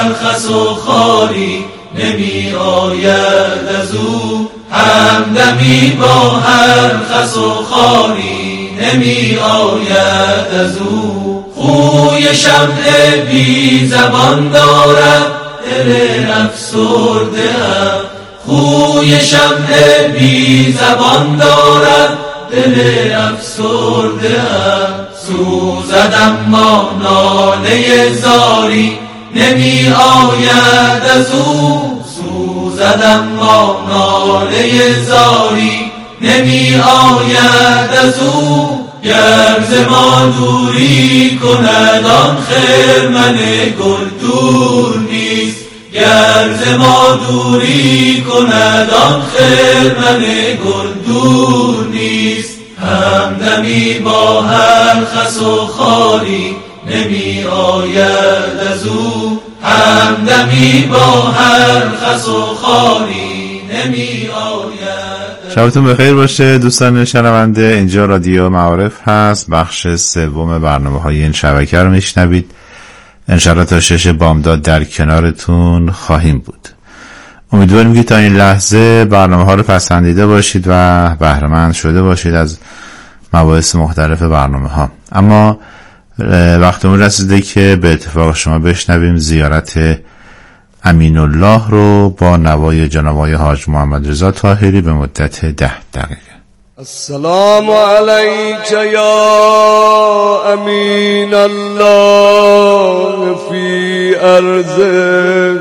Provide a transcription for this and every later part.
خس و خاری نمی آید از او، همدمی با هر خس و خاری نمی آید از او. خوی شمع بی زبان دارد دل افسرده ام، خوی شمع بی زبان دارد دل افسرده ام. سوزد اما ناله زاری نمی آید از او، سوزد اما ناله زاری نمی آید از او. گر ز ما دوری کند آن خرمن گل دور نیست، گر ز ما دوری کند آن خرمن گل دور نیست. همدمی با هر خس و خاری نمی آید از او، همدمی با هر خس و خاری نمی آید. شبتون بخیر باشه دوستان شنونده. اینجا رادیو معارف هست، بخش سوم برنامه‌های این شبکه رو میشنوید. انشالله تا 6 بامداد در کنارتون خواهیم بود. امیدواریم که تا این لحظه برنامه‌ها رو پسندیده باشید و بهره‌مند شده باشید از مباحث مختلف برنامه‌ها. اما وقتمون رسیده که به اتفاق شما بشنویم زیارت امین الله رو با نوای جناب آقای حاج محمد رضا طاهری به مدت 10 دقیقه. السلام علیک یا امین الله فی ارضه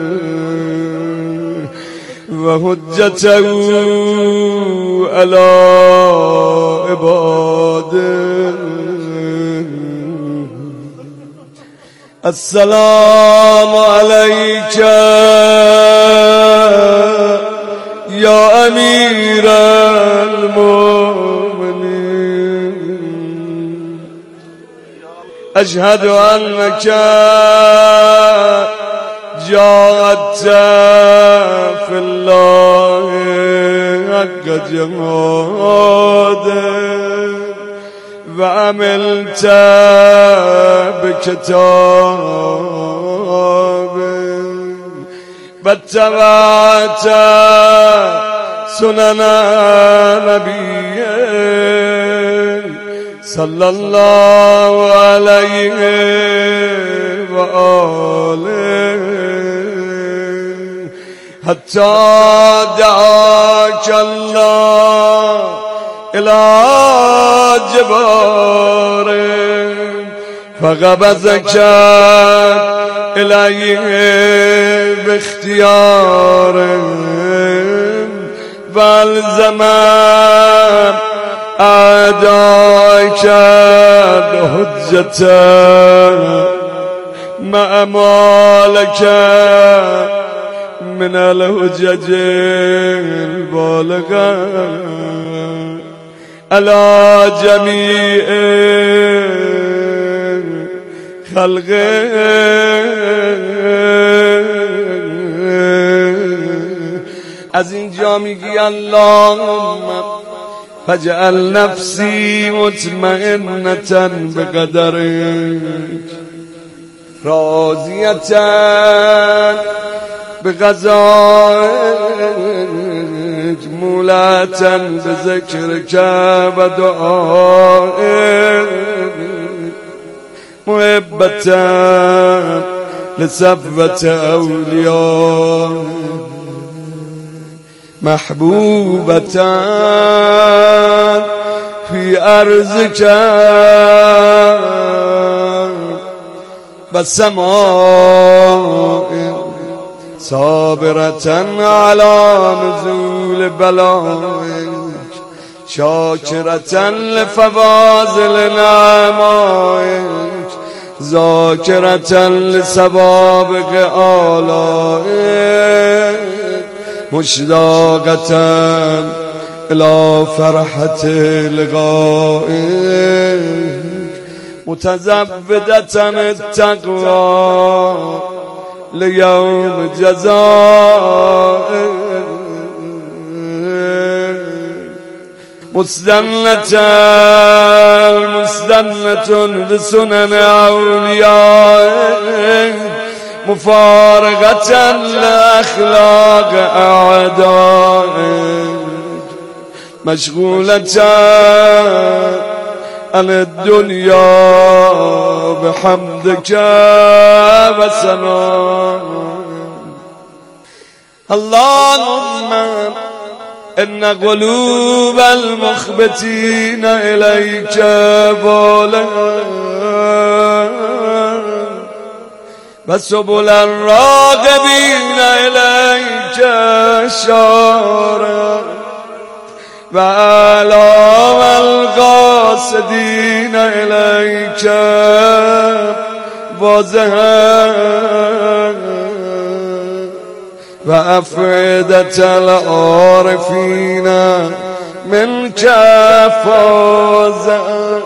و حجته علی عباده. السلام علیک یا امیر المؤمنین، اشهد انک جاهدت فی الله حق جهاده و عملت بکتابه و اتبعت سنن نبیه صلی الله علیه و آله حتی دعاک الله الى جباره فقبضك الیه باختیاره والزم اعدائک بحجته مع مالک من الحجج البالغه على جمیع خلقه از اینجا میگی اللهم فجعل نفسی مطمئنة بقدرک راضیة بقضائک مولة بذکرک و دعائک محبة لصفوة اولیاء محبوبة في ارضك و سماء صابرة على نزول بلائك شاكرة لفواضل نعمائك ذاكرة لسوابق آلائك مشتاقة الى فرحة لقائك متزودة التقوى لیوم جزائک مستنة بسنن اولیائک مفارقة لأخلاق أعدائك مشغولة عن الدنيا بحمدك وسناك. اللهم إن قلوب المخبتين إليك بولة وسبل الراغبين إليك شارع وآلام القاصدين إليك وزهر وأفئدة العارفين منك فوزا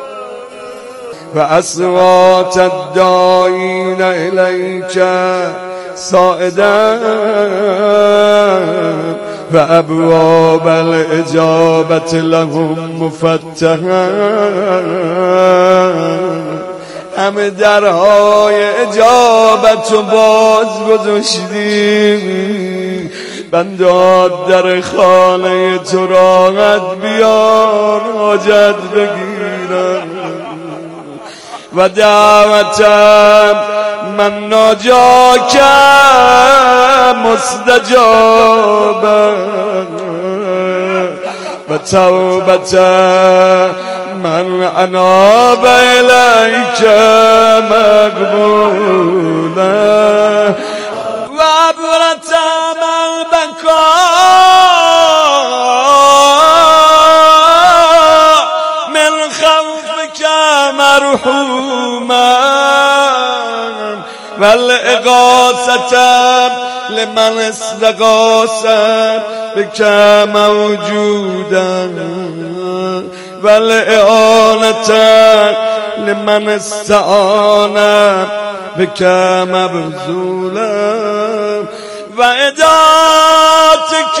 وأصوات الداعين إليك صائدا وأبواب الإجابة لهم مفتحا. همه درهای اجابت و باز گذاشتیم، بنداد در خانه تو راحت بیار حاجت بگیرم و دعوتم من ناجاک مستجابم و توبتم من اناب الیک مقبولا و عبرتم البکا من خوفک مرحوما و الاغاثة لمن استغاث بک موجودا و الاعانة لمن استعان بك مبذولا و اداتك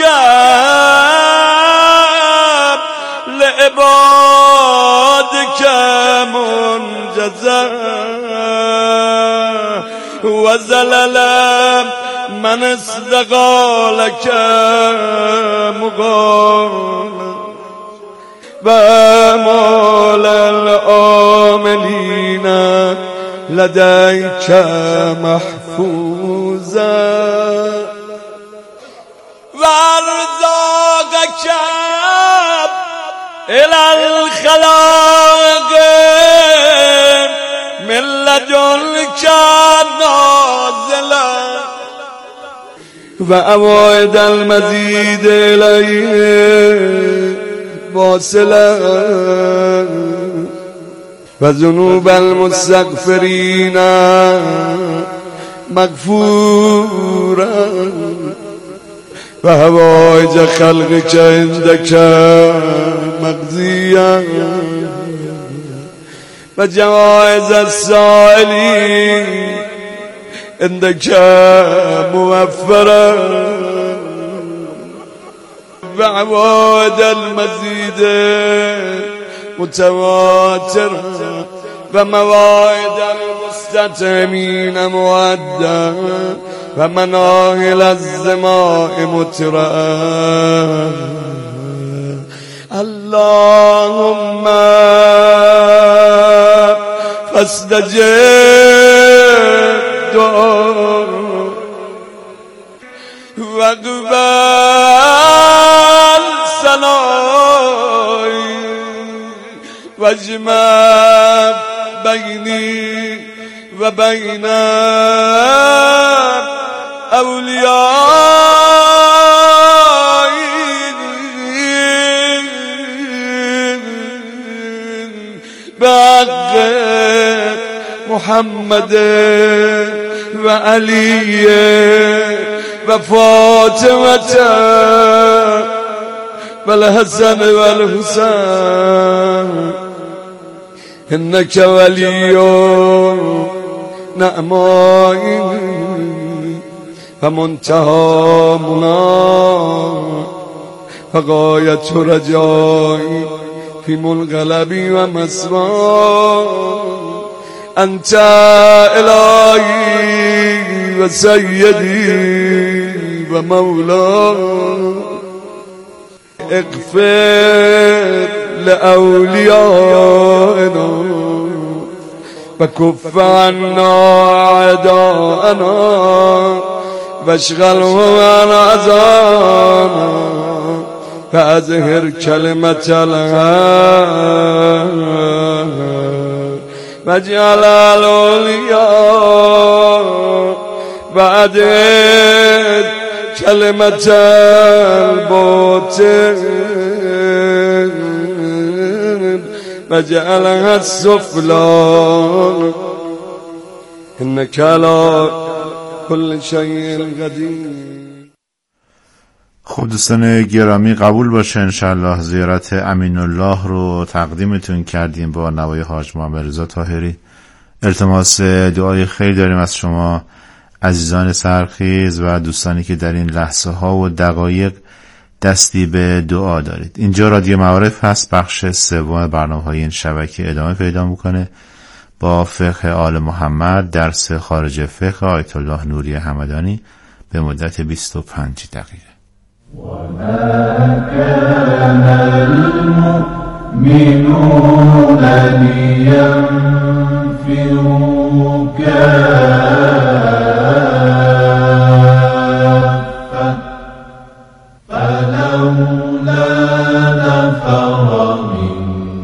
لعبادك منجزا و زلل من استقالك مقالا و مال العاملين لديك محفوظا و ارزاقك الى الخلائق من لدنك نازلا و اوائد المزيد اليه واصلا و ذنوب المستغفرین مغفورا و حوائج خلقک عندک مقضیا و جوائز السائلین عندک موفرا و عوائد المزید متواتر و مواعد المستطعمین مودع و مناهل الزماء مترا. اللهم فاستجب دعا و قبل ثنای واجمع بینی و بین اولیایی بحق محمد و علی و فاطمه و الحسن و الحسین انك ولي نعمائي فمنتهى منى فغاية رجائي في منقلبي ومسواي أنت إلهي و سیدی و مولاي اغفر لأوليائنا وكف عنا أعداءنا واشغلهم عن أذانا فأظهر كلمة الحق واجعل الأولياء وأدر كلمة الباطل وجعلها السفلى إنك على كل شيء قدير. خب دوستان گرامی، قبول باشه انشالله زیارت امین الله رو تقدیمتون کردیم با نوای حاج محمد رضا طاهری. التماس دعای خیر داریم از شما عزیزان سرخیز و دوستانی که در این لحظه ها و دقایق دستی به دعا دارید. اینجا رادیو معارف هست، بخش سوم برنامه‌های این شبکه ادامه پیدا میکنه با فقه آل محمد، درس خارج فقه آیت الله نوری همدانی به مدت 25 دقیقه. وما كان المؤمنون لينفروا كافة فلولا نفر من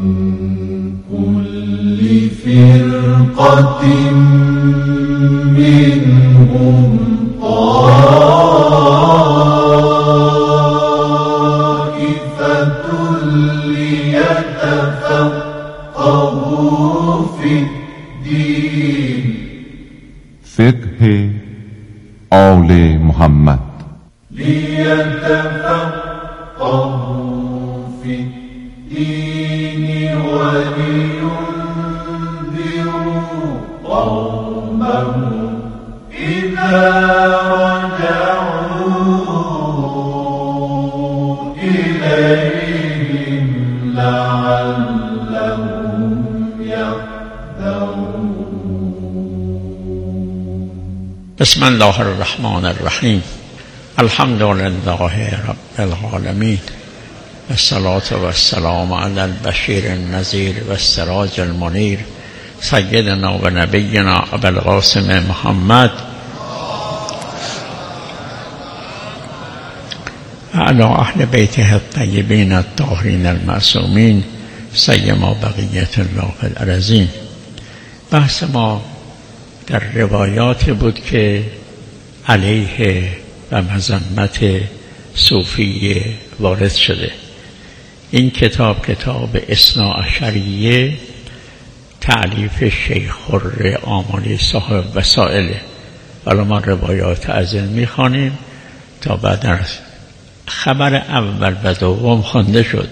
كل فرقة منهم ليتفقهوا في الدين. فقه آل محمد ليتفقهوا في الدين ولينذروا قومهم إذا رجعوا إليهم لعلهم يحذرون. بسم الله الرحمن الرحیم. الحمد لله رب العالمین والصلاة والسلام علی البشیر النذیر والسراج المنیر سیدنا و نبینا ابی القاسم محمد وعلى اهل بیته الطیبین الطاهرین المعصومین سیما بقیة الله فی الارضین. بحث ما در روایات بود که علیه و مذمت صوفی وارد شده. این کتاب اثناعشریه تألیف شیخ خره آملی صاحب وسائل. حالا ما روایات از این میخوانیم تا بعد از خبر اول و دوم خوانده شد.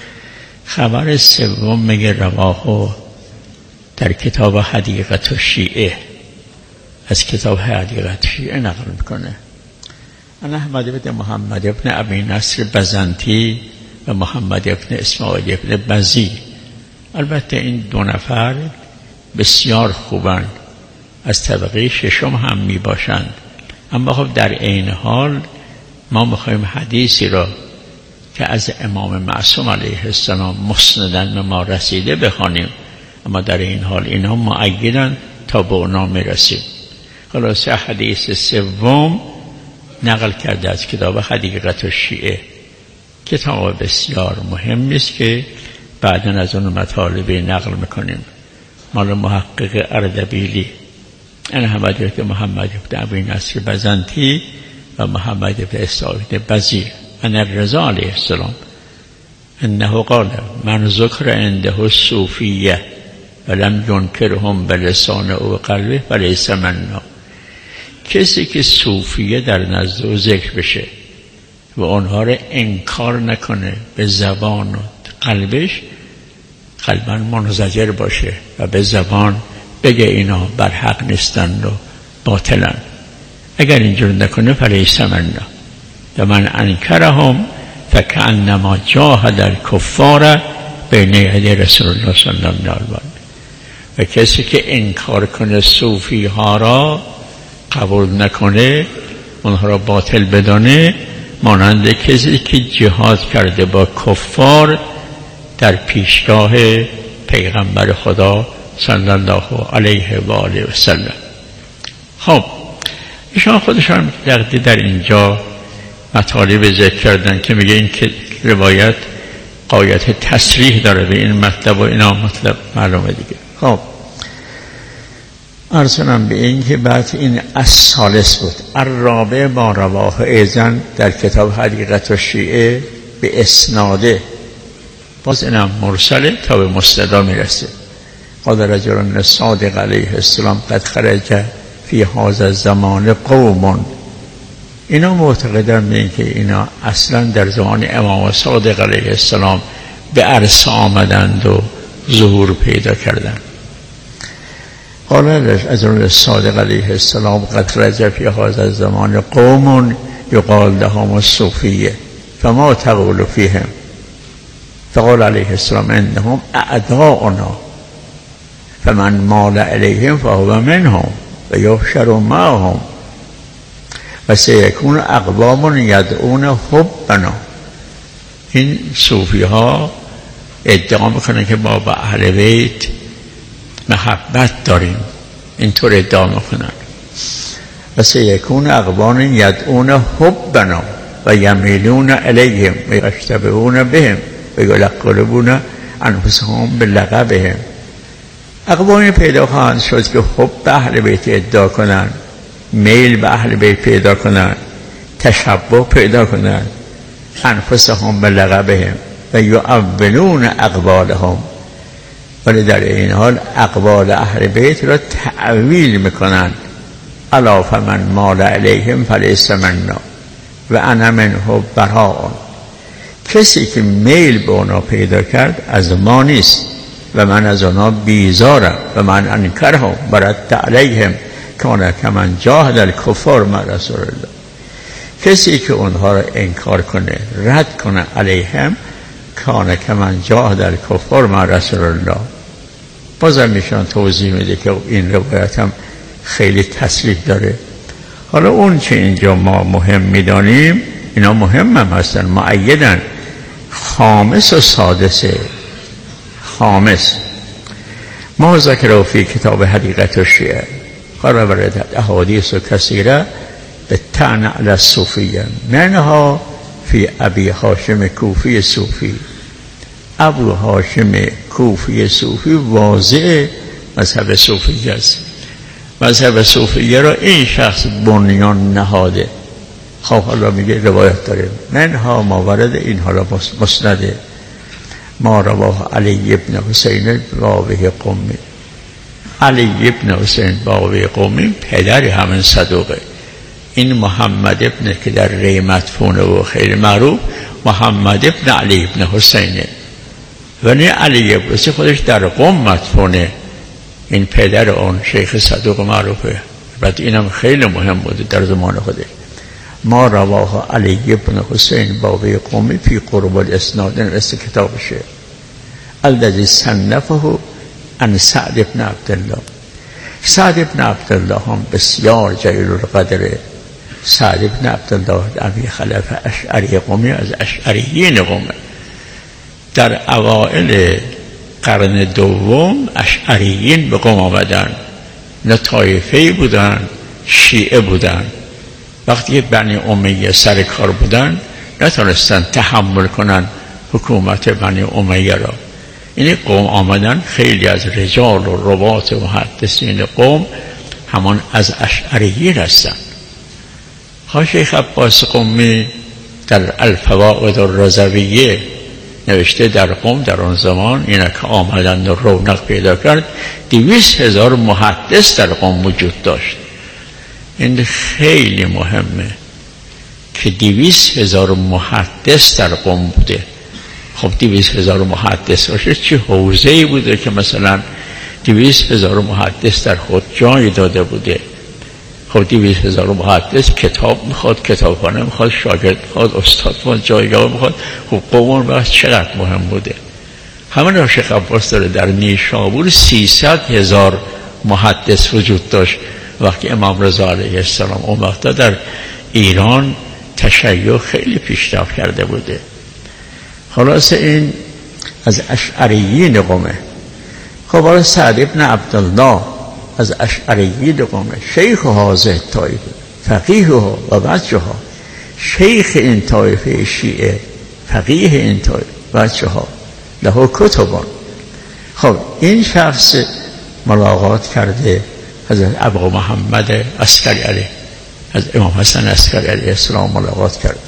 خبر سوم میگه رواه در کتاب حدیقت الشیعه، از کتاب حدیقت شیعه نقل میکنه. انا احمد بن محمد بن ابی نصر بزنتی و محمد بن اسماعیل بن بزی. البته این دو نفر بسیار خوبند، از طبقه ششم هم می باشند، اما خب در عین حال ما میخوایم حدیثی را که از امام معصوم علیه السلام مسندن به ما رسیده بخوانیم، اما در این حال اینا مؤیدن تا به اونا میرسیم. خلاصه حدیث سوم نقل کرده از کتاب حدیقت الشیعه. کتاب بسیار مهمی است که بعداً از اون مطالبی نقل میکنیم. مال محقق اردبیلی. این حدیث محمد بن ابی نصر بزنتی و محمد بن اسحاق بزی ان الرضا علیه السلام انه قال من ذکر عنده الصوفیه ولم ينکرهم بلسانه و قلبه فلیس منا. کسی که صوفیه در نزد او ذکر بشه و اونها را انکار نکنه به زبان و قلبش، قلباً منزجر باشه و به زبان بگه اینا بر حق نیستند و باطلن، اگر اینجور نکنه فلیس منا. و من انکرهم فکأنما جاهد الکفار بین یدی رسول الله صلی الله علیه و کسی که انکار کنه صوفی ها را قبول نکنه، اونها را باطل بدانه، مانند کسی که جهاد کرده با کفار در پیشگاه پیغمبر خدا صلی الله علیه و آله و سلم. خب ایشان خودشان در اینجا مطالب ذکر کردن که میگه این که روایت غایت تصریح داره به این مطلب و اینا مطلب معلومه دیگه. خب ارسلم به این که بعد این الثالث بود. الرابع ما رواه ایزن در کتاب حقیقت و شیعه به اسناده، باز اینم مرسله تا به مستدا میرسه. قال رجل صادق علیه السلام قد خرج فی هذا الزمان قوم. اینا معتقدن به این که اینا اصلا در زمان امام صادق علیه السلام به عرصه آمدند و ظهور پیدا کردند. قال رجل صادق علیه السلام قد خرج فی هذا الزمان قوم یقال لهم الصوفیه فما تقول فیهم؟ فقال علیه السلام انهم اعداؤنا فمن مال الیهم فهو منهم و یحشر معهم و سیکون اقوام یدعون حبنا. این صوفی ها ادعا میکنن که ما با اهل بیت محبت داریم، اینطور ادعا میکنن. و سیکون اقوام یدعون حبنا و یمیلون الیهم و یشتبهون بهم و یلقبون انفسهم بلقبهم. اقوامی پیدا خواهند شد که حب به اهل بیت ادعا کنند، میل به اهل بیت پیدا کنند، تشبه پیدا کنند، انفسهم بلقبهم و یؤولون اقوالهم، ولی در این حال اقوال اهل بیت را تعویل میکنند. الا فمن مال علیهم فلیس منا و انا منه براء. کسی که میل به اونا پیدا کرد از ما نیست و من از اونا بیزارم. و من انکرهم برد علیهم کان کمن جاهد الکفار مع رسول الله. کسی که اونها را انکار کنه، رد کنه، علیهم کان کمن جاهد الکفار مع رسول الله. بازم میشن توضیح میده که این روایت هم خیلی تصریح داره. حالا اون چه اینجا ما مهم میدانیم اینا مهم هم هستن، معیدن. خامس و سادسه. خامس ما ذکر فی کتاب حقیقت و شیعه قال وردت احادیث کثیره بالطعن علی الصوفیه منها فی ابی هاشم کوفی صوفی. ابو هاشم کوفی صوفی واضع مذهب صوفیه است. مذهب صوفیه را این شخص بنیان نهاده. خب حالا میگه روایت داره منها ما ورد این حالا مسنده ما رواه علی ابن حسین باوی قومی. علی ابن حسین باوی قومی پدر همین صدوقه. این محمد ابن که در ری مدفونه و خیلی معروف محمد ابن علی ابن حسینه، ولی علی ابن حسین خودش در قم مدفونه. این پدر اون شیخ صدوق معروفه. بعد اینم خیلی مهم بوده در زمان خودش. ما رواه علی ابن حسین باوی قومی فی قرب الاسناد نوشته کتابشه الذی صنفه عن سعد ابن عبدالله. سعد ابن عبدالله هم بسیار جلیل القدره. سعد ابن عبدالله ابی خلف اشعری قومی از اشعریین قوم. در اوائل قرن دوم اشعریین به قوم آمدن. نه طایفه‌ای بودن، شیعه بودن. وقتی بنی امیه سر کار بودن نتونستن تحمل کنن حکومت بنی امیه را. این قوم آمدن، خیلی از رجال و روات و محدثین قوم همان از اشعریین هستند. شیخ عباس قمی در الفوائد الرضویه نوشته در قوم در آن زمان اینا که آمدن و رونق پیدا کرد 200,000 محدث در قوم وجود داشت. این خیلی مهمه که 200,000 محدث در قوم بوده. خب 200,000 محدث باشه چه حوزه‌ای بوده که مثلا 200,000 محدث در خود جای داده بوده. خب 200,000 محدث کتاب میخواد، کتابخانه میخواد، شاگرد میخواد، استاد میخواد، جایگاه میخواد. خب قوم بحث چقدر مهم بوده. همین را شیخ عباس داره در نیشابور 300,000 محدث وجود داشت وقتی امام رضا علیه السلام اون وقت در ایران تشیع خیلی پیشرفت کرده بوده. خلاص این از اشعریین قومه. خب حالا سعد ابن عبدالله از اشعریین قومه، شیخ هذه طایفه، فقیهها و بچه‌ها، شیخ این طایفه شیعه، فقیه این طایفه، بچه‌ها، له کتبان. خب این شخص ملاقات کرده از ابو محمد عسکری علیه، از امام حسن عسکری علیه السلام ملاقات کرده.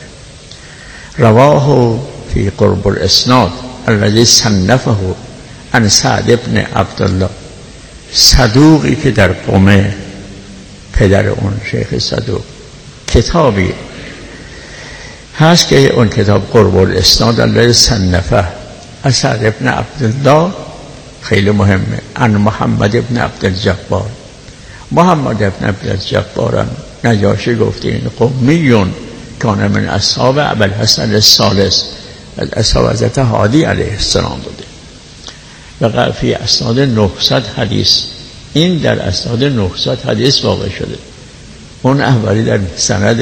رواه فی قرب الاسناد الذی صنفه عن سعد ابن عبدالله، صدوقی که در قم، پدر اون شیخ صدوق، کتابی هست که اون کتاب قرب الاسناد الذی صنفه از سعد ابن عبدالله خیلی مهمه، عن محمد ابن عبدالجبار. محمد ابن عبدالجبار نجاشی گفته این قمیون کان من اصحاب ابوالحسن الثالث، از اصحاب حضرت هادی علیه السلام بوده و فی اسناد 900 حدیث، این در اسناد 900 حدیث واقع شده. اون اولی در سند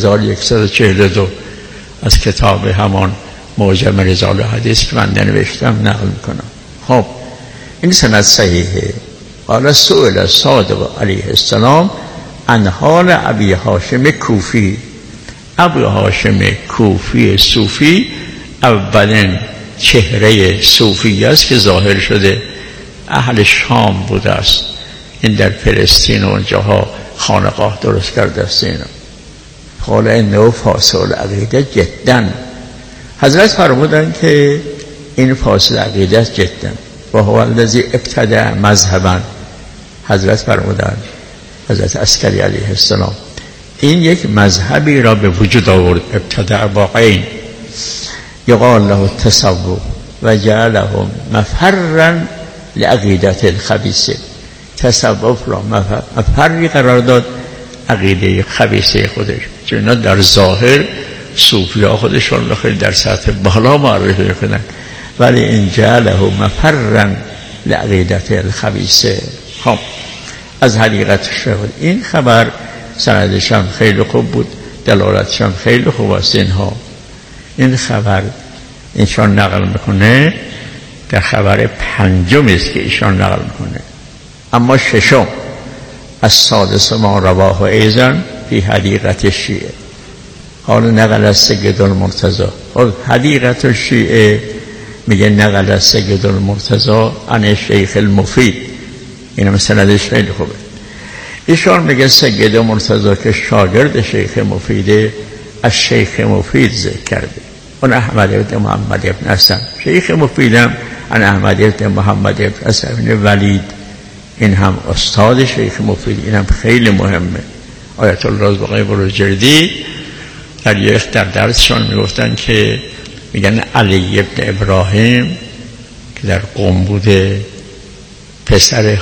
1142 از کتاب همان معجم رجال حدیث که من نوشتم نقل میکنم. خب این سند صحیحه. قال سئل صادق علیه السلام عن حال ابی هاشم کوفی. ابی هاشم کوفی صوفی اولین چهره صوفی است که ظاهر شده، اهل شام بوده است. این در فلسطین و اونجاها خانقاه درست کرده است. اینا قال انه فاسد العقیده جدا. حضرت فرمودند که این فاسد عقیده است جدا و هو الذی ابتدع مذهبا. حضرت فرمودند، حضرت عسکری علیه السلام، این یک مذهبی را به وجود آورد، ابتدع با عین، یقال له التصوف و جعله مفرا لعقیدت الخبیثه. تصوف را مفری قرار داد عقیده خبیثه خودش، چون اینا در ظاهر صوفی ها خودشون رو خیلی در سطح بالا معرفی کنن، ولی این جعله مفرا لعقیدت الخبیثه. خب از حقیقتش شد این خبر، سندش هم خیلی خوب بود، دلالتش هم خیلی خوب است. این خبر ایشان نقل میکنه، در خبر پنجم است که ایشان نقل میکنه. اما ششم از سادس ما رواه ایضا فی حدیقت شیعه. حالا نقل از سید المرتضی. حدیقت شیعه میگه نقل از سید المرتضی عن شیخ المفید. این هم سندش خیلی خوبه. ایشان میگه سید مرتضی که شاگرد شیخ مفیده، از شیخ مفید ذکر کرده. اون احمد ابن محمد ابن حسن. شیخ مفیدم عن احمد ابن محمد ابن حسن ابن ولید، این هم استاد شیخ مفید. این هم خیلی مهمه. آیت الله رازبقی بروجردی در یک در درسشان میگفتن که میگن علی ابن ابراهیم که در قم بوده پسر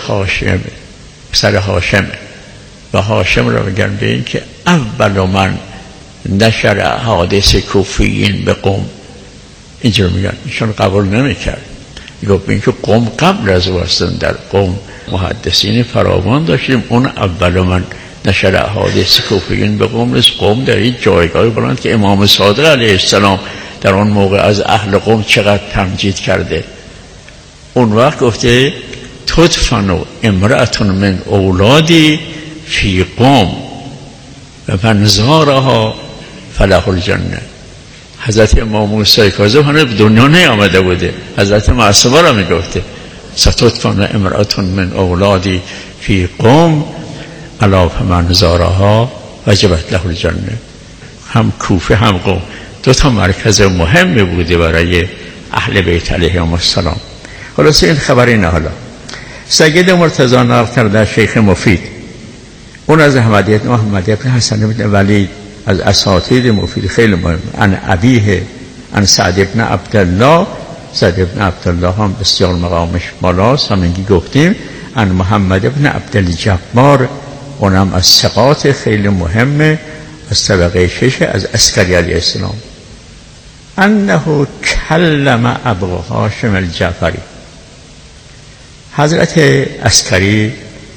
هاشمه و هاشم را میگن به این که اول من نشر حادث کوفیین به قم. اینجور میگن، ایشون قبول نمیکرد. میگفت این که قم قبل از واسطن، در قم محدثین فراوان داشتیم، اون اول من نشر حادث کوفیین به قم نیست. قم در این جایگاهی بلند که امام صادق علیه السلام در اون موقع از اهل قم چقدر تمجید کرده. اون وقت گفته تدفن امرأة من اولادی فی قم و من زارها فله الجنه. حضرت امام موسی کاظم هنوز به دنیا نیامده بوده، حضرت معصومه را میگفته ستدفن امرأة من اولادی فی قم الا فمن زارها وجبت له الجنه. هم کوفه هم قم دو تا مرکز مهمی بوده برای اهل بیت علیهم السلام. خلاص این خبر اینه. حالا سید مرتضی نقل کرده شیخ مفید، اون از محمد ابن حسن ابن ولید، از اساتید مفید خیلی مهم. عن ابیه عن سعد ابن عبدالله. سعد ابن عبدالله هم بسیار مقامش بالاست، همینگی گفتیم. عن محمد ابن عبدالجبار، اونم از ثقات خیلی مهمه، از طبقه 6 از عسکری علیه السلام. انه کلم ابو هاشم الجعفری. حضرت عسکری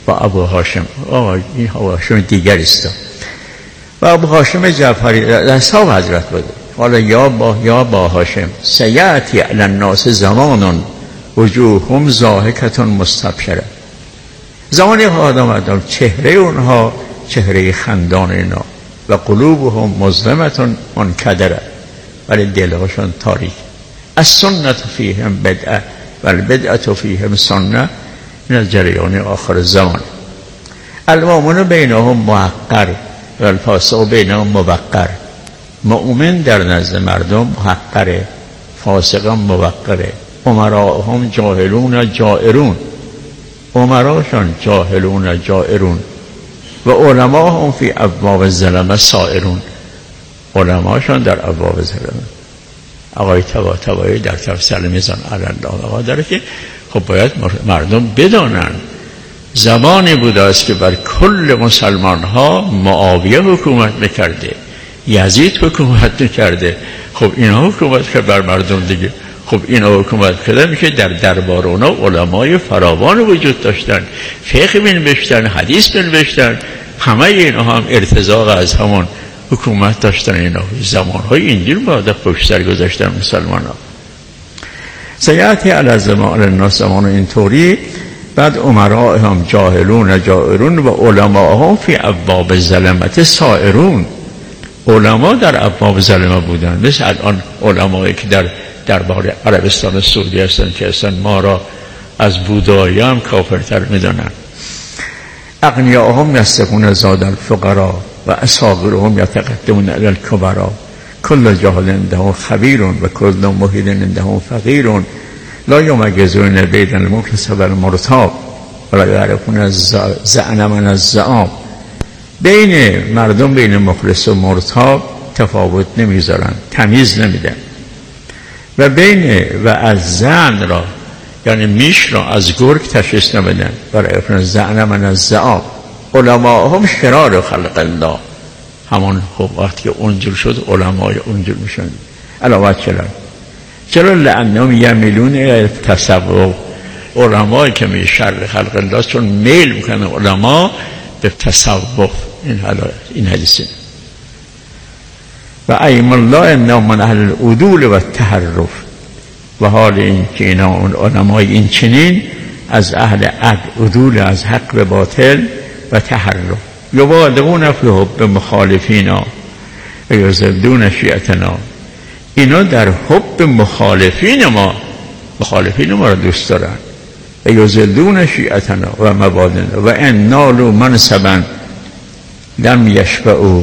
با ابو هاشم، این ابو هاشم دیگر است، و ابو هاشم جعفری در اصحاب حضرت بوده. حالا یا با هاشم سیأتی علی الناس زمان وجوههم ضاحکة مستبشره، زمانی خواهد آمد چهره اونها چهره خندان اینا، و قلوبهم مظلمة منکدره، ولی دلهاشون تاریک. السنة فیهم بدعه و البدعه فیهم سنه، این از جریان آخر زمان. المؤمن بینهم محقر و الفاسق بینهم موقر، مؤمن در نزد مردم محقره، فاسق هم موقره. امراهم جاهلون جائرون، امراشان جاهلون جائرون، و علماهم فی ابواب الظلمه سائرون، علماشان در ابواب ظلمه. آقای طباطبایی در تفسیر میزان علی الله داره که خب باید مردم بدانن زمانی بوده است که بر کل مسلمان ها معاویه حکومت میکرده، یزید حکومت میکرده، خب اینا حکومت کرد بر مردم دیگه. خب اینا حکومت کردن که در دربار اونا علمای فراوان وجود داشتن، فقه بنوشتن، حدیث بنوشتن، همه اینا هم ارتزاق از همون حکومت داشتن. اینا زمانهای اینجور بعد پشت سر گذاشتن مسلمان ها. سیأتی علی الناس زمان اینطوری، بعد امراء هم جاهلون جائرون و علماء هم فی ابواب ظلمت سائرون، علما در ابواب ظلمه بودن، مثل الان علمایی که در دربار عربستان سعودی هستن که اصلا ما را از بودایی هم کافرتر میدانن. اغنیاءهم یستغون زاد الفقراء و اصاغرهم یتقدمون الی الکبراء، کل جاهل عنده خبیر و کل محیط عنده فقیر، لا یميزون بین المخلص و المرتاب ولا یعرفون الزعن من الزعام. بین مردم بین مخلص و مرتاب تفاوت نمیذارن، تمیز نمیدن. و بین و از زن را یعنی میش را از گرگ تشخیص نمیدن، برای افراد زعن من از زعام. علماء هم شرار خلق الله، همون خب وقتی که اونجور شد علمای اونجور میشن. علاوه چرا لعنهم یمیلون تصوف، علمایی که می شر خلق الله چون میل میکنه علما به تصوف. این حدیثه. و ایم الله انهم من اهل العدول و التحرف، و حال این که اینا اون علمای این چنین از اهل عدول، از حق به باطل و تحرف. یبالغون فی حب مخالفینا و یزدون شیعتنا، اینا در حب مخالفین ما را دوست دارن. و یزدون شیعتنا و مبادنا و ان نالوا منصبا لم یشبعوا،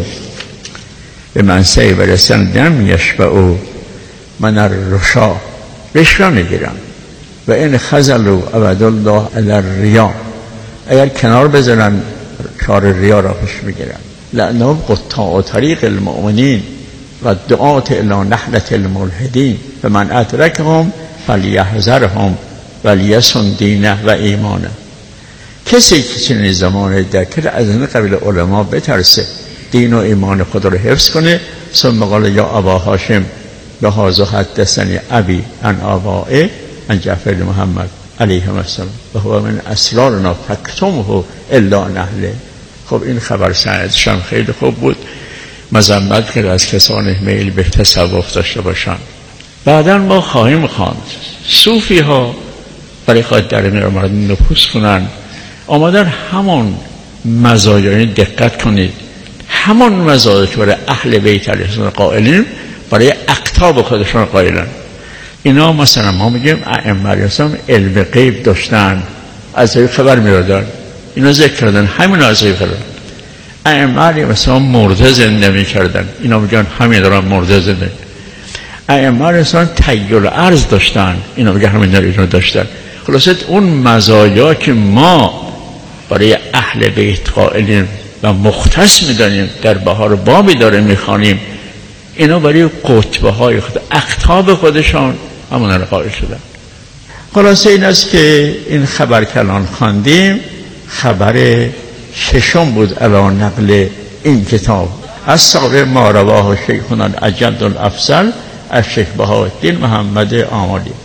به منصب برسن لم یشبعوا من الرشا، رشوه میگیرن. و این خذلوا عبد الله علی الریا، اگر کنار بذارن کار ریا را پیش میگیرن. لانهم قطاع طریق المؤمنین و دعات الی نحلة الملحدین، فمن ادرکهم فلیحذرهم ولیصن دینه و ایمانه. کسی که چنین زمانی در که از این قبیل علما بترسه، دین و ایمان خود را حفظ کنه. ثم قال یا ابا هاشم بهذا حدثنی ابی عن آبائه عن جعفر محمد علیه السلام و هو من اسرارنا فاکتمه الا نهله. خب این خبر سندش هم خیلی خوب بود، مذمت کرد از کسانی میل به تصوف داشته باشند. بعدا ما خواهیم خواند صوفی ها برای خواهد در این مردم نفوذ کنند، آمدن همون مزایای دقت کنید، همون مزایایی که برای اهل بیت علیه السلام قائلین برای اقطاب خودشون قائلن. اینا مثلا ما میگیم ائمه علیه السلام علم غیب داشتن، از غیب خبر می‌دادن، اینا ذکر کردن همین از غیب کردن. ائمه علیه السلام مرده زنده می‌کردن، اینا میگن همین دارن مرده زنده. ائمه علیه السلام تحیل ارض داشتن، اینا میگن همین دارن داشتن. خلاصه اون مزایا که ما برای اهل بیت قائلیم و مختص می‌دانیم، در بهار بابی داره می‌خوانیم، اینا برای قطبه های خود اقطاب خودشان همون رو قائل شدن. خلاصه این است که این خبر کلان خواندیم، خبر ششم بود علی نقل این کتاب از صاحب ما رواه شیخنا الاجد الافضل از شیخ بهاءالدین محمد آملی.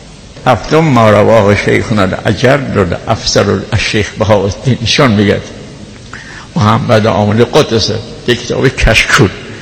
هفتم ما رواه شیخنا الاجر افسر الشیخ بهاءالدین ایشان میگه محمد عامل قدس یک کتاب کشکول